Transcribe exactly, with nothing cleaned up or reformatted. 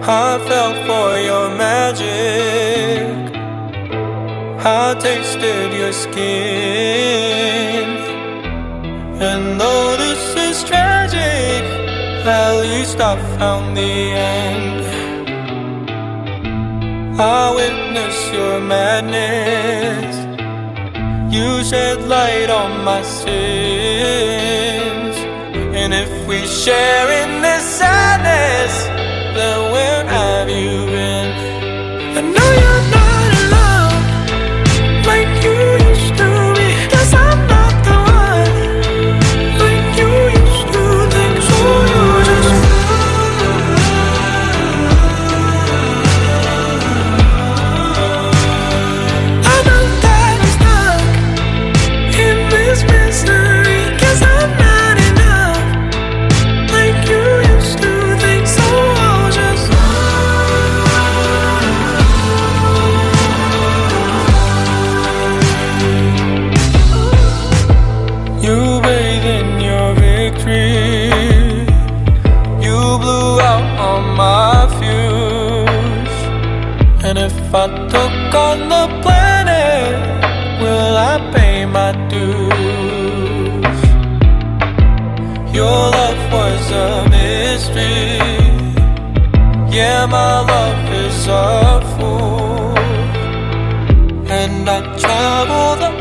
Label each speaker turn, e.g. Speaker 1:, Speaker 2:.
Speaker 1: I fell for your magic. I tasted your skin. And though this is tragic, at least I found the end. I witnessed your madness. You shed light on my sins. And if we share in this sadness, then where have you been? I know you're not alone like you used to be, 'cause I'm not the one like you used to think. So you just I know that you're stuck in this misery, 'cause I'm not enough like you used to think. So I'll just you bathe in your victory. You blew out on my fuse. And if I took on the planet, will I pay my dues? Your love was a mystery. Yeah, my love is a fool. And I travel the